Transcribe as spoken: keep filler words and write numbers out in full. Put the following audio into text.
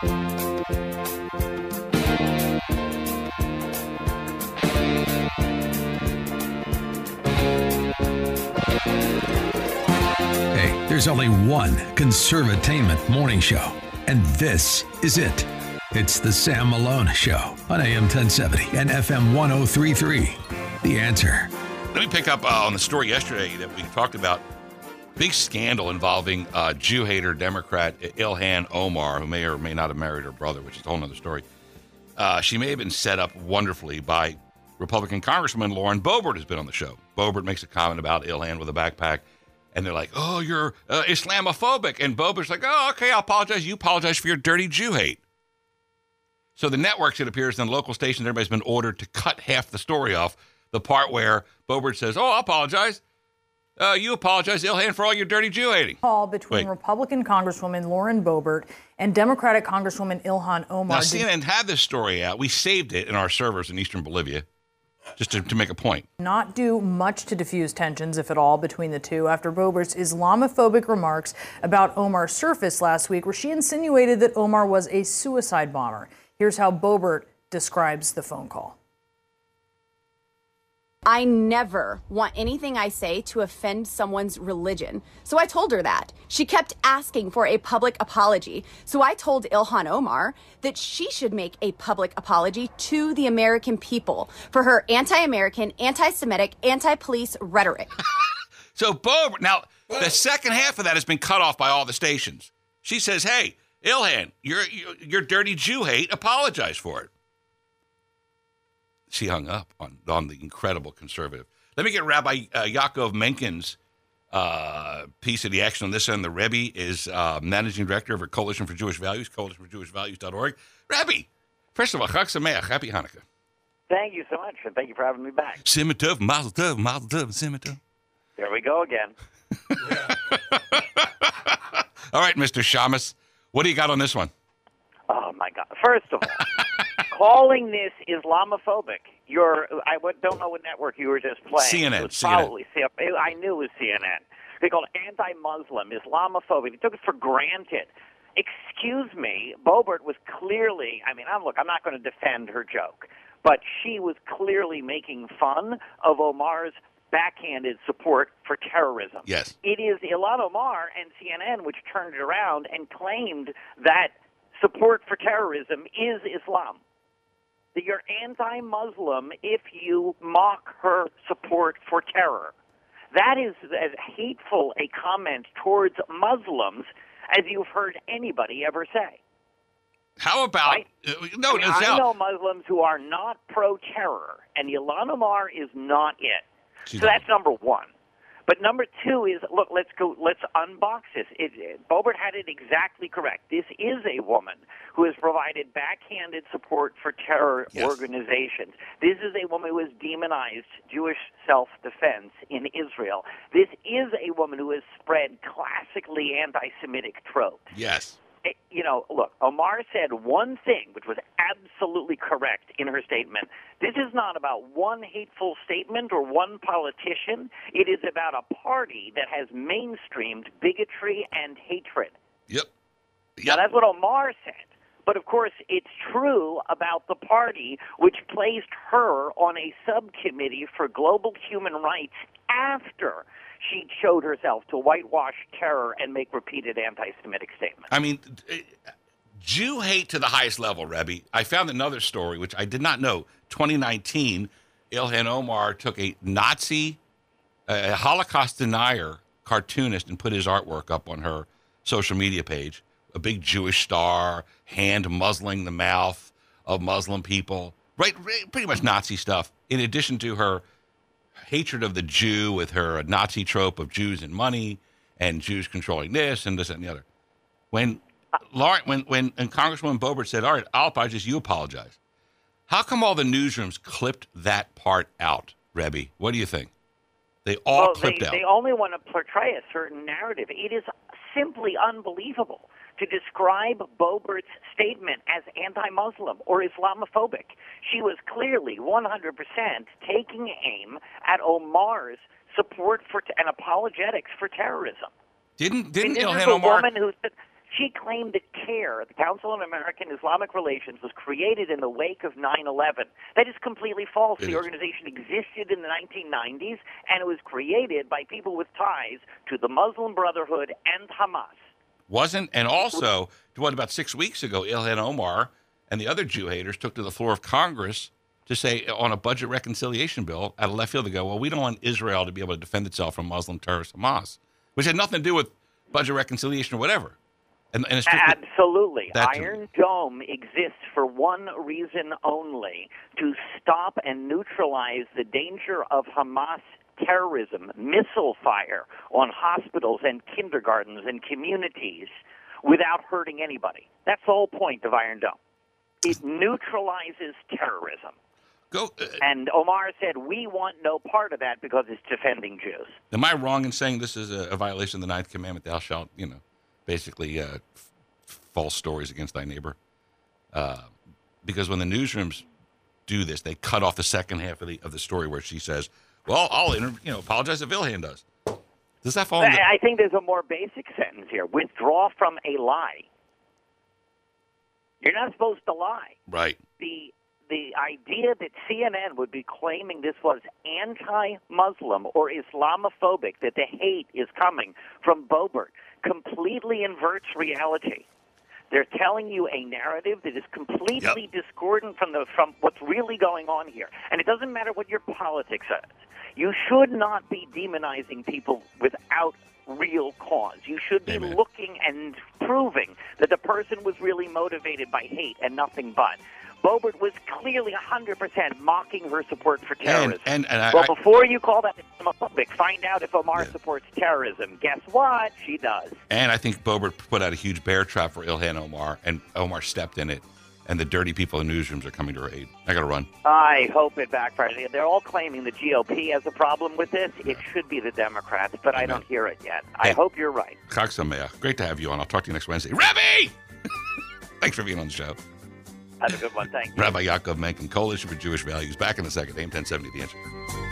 Hey, there's only one conservatainment morning show, and this is it. It's the Sam Malone Show on A M ten seventy and F M one oh three point three. The Answer. Let me pick up uh, on the story yesterday that we talked about. Big scandal involving uh, Jew hater Democrat Ilhan Omar, who may or may not have married her brother, which is a whole other story. Uh, she may have been set up wonderfully by Republican Congresswoman Lauren Boebert, who's been on the show. Boebert makes a comment about Ilhan with a backpack, and they're like, oh, you're uh, Islamophobic. And Boebert's like, oh, okay, I'll apologize. You apologize for your dirty Jew hate. So the networks, it appears, and local stations, everybody's been ordered to cut half the story off. The part where Boebert says, oh, I apologize. Uh, you apologize, Ilhan, for all your dirty Jew hating. Call between Wait. Republican Congresswoman Lauren Boebert and Democratic Congresswoman Ilhan Omar. Now, C N N had this story out. We saved it in our servers in eastern Bolivia, just to, to make a point. Not do much to diffuse tensions, if at all, between the two after Boebert's Islamophobic remarks about Omar surfaced last week, where she insinuated that Omar was a suicide bomber. Here's how Boebert describes the phone call. I never want anything I say to offend someone's religion. So I told her that. She kept asking for a public apology. So I told Ilhan Omar that she should make a public apology to the American people for her anti-American, anti-Semitic, anti-police rhetoric. So Boebert, now the second half of that has been cut off by all the stations. She says, hey, Ilhan, your your dirty Jew hate, apologize for it. She hung up on, on the incredible conservative. Let me get Rabbi uh, Yaakov Menken's uh, piece of the action on this end. The Rebbe is uh, managing director of her Coalition for Jewish Values, coalition for jewish values dot org. Rabbi, first of all, Chag Sameach, happy Hanukkah. Thank you so much, and thank you for having me back. Simmer Tov, Mazel Tov, Mazel Tov, Simmer Tov. There we go again. All right, Mister Shamus, what do you got on this one? Oh, my God. First of all, calling this Islamophobic, you're, I don't know what network you were just playing. C N N. It was C N N. probably, I knew it was C N N. They called it anti-Muslim, Islamophobic. They took it for granted. Excuse me, Boebert was clearly, I mean, I'm, look, I'm not going to defend her joke, but she was clearly making fun of Omar's backhanded support for terrorism. Yes. It is Ilhan Omar and C N N which turned it around and claimed that support for terrorism is Islam. That you're anti-Muslim if you mock her support for terror. That is as hateful a comment towards Muslims as you've heard anybody ever say. How about... I, uh, no, no, I know Muslims who are not pro-terror, and Ilhan Omar is not it. She's so that's number one. But number two is, look, let's go, let's unbox this. It, it, Boebert had it exactly correct. This is a woman who has provided backhanded support for terror yes. organizations. This is a woman who has demonized Jewish self-defense in Israel. This is a woman who has spread classically anti-Semitic tropes. Yes. You know, look, Omar said one thing, which was absolutely correct in her statement. This is not about one hateful statement or one politician. It is about a party that has mainstreamed bigotry and hatred. Yep. yep. Now, that's what Omar said. But, of course, it's true about the party, which placed her on a subcommittee for global human rights after she showed herself to whitewash terror and make repeated anti-Semitic statements. I mean, Jew hate to the highest level, Rebbe. I found another story, which I did not know. twenty nineteen, Ilhan Omar took a Nazi, a Holocaust denier cartoonist and put his artwork up on her social media page. A big Jewish star, hand muzzling the mouth of Muslim people. Right, pretty much Nazi stuff. In addition to her hatred of the Jew with her Nazi trope of Jews and money and Jews controlling this and this and the other. When Lauren, when when and Congresswoman Boebert said, all right, I'll apologize, you apologize. How come all the newsrooms clipped that part out, Rebbe? What do you think? They all well, clipped they, out. They only want to portray a certain narrative. It is simply unbelievable to describe Boebert's statement as anti-Muslim or Islamophobic. She was clearly one hundred percent taking aim at Omar's support for t- and apologetics for terrorism. Didn't didn't I mean, Ilhan this is a Omar? woman who She claimed that CARE, the Council on American Islamic Relations, was created in the wake of nine eleven. That is completely false. It the is. organization existed in the nineteen nineties, and it was created by people with ties to the Muslim Brotherhood and Hamas. Wasn't, and also, what, about six weeks ago, Ilhan Omar and the other Jew haters took to the floor of Congress to say on a budget reconciliation bill out of left field, they go, well, we don't want Israel to be able to defend itself from Muslim terrorist Hamas, which had nothing to do with budget reconciliation or whatever. And, and it's strictly, Absolutely. that- Iron Dome exists for one reason only, to stop and neutralize the danger of Hamas terrorism, missile fire on hospitals and kindergartens and communities without hurting anybody. That's the whole point of Iron Dome. It neutralizes terrorism. Go, uh, And Omar said, we want no part of that because it's defending Jews. am I wrong in saying this is a, a violation of the ninth commandment? Thou shalt, you know, basically uh, f- false stories against thy neighbor. Uh, because when the newsrooms do this, they cut off the second half of the of the story where she says, "Well, I'll inter- you know apologize if Ilhan does." Does that fall? In the- I I think there's a more basic sentence here. Withdraw from a lie. You're not supposed to lie. right. The the idea that C N N would be claiming this was anti-Muslim or Islamophobic, that the hate is coming from Boebert, completely inverts reality. They're telling you a narrative that is completely Yep. discordant from the from what's really going on here. And it doesn't matter what your politics is. You should not be demonizing people without real cause. You should be Amen. looking and proving that the person was really motivated by hate and nothing but. Boebert was clearly one hundred percent mocking her support for terrorism. And, and, and I, well, I- before you call that Islamophobic, find out if Omar Yeah. supports terrorism. Guess what? She does. and I think Boebert put out a huge bear trap for Ilhan Omar, and Omar stepped in it, and the dirty people in newsrooms are coming to her aid. I got to run. I hope it backfires. They're all claiming the G O P has a problem with this. It should be the Democrats, but I Amen. don't hear it yet. I Hey. hope you're right. Chag Sameach. Great to have you on. I'll talk to you next Wednesday. Rebbe! Thanks for being on the show. Have a good one. Thank you. Rabbi Yaakov Menken, Coalition for Jewish Values. Back in a second. A M ten seventy, The Answer.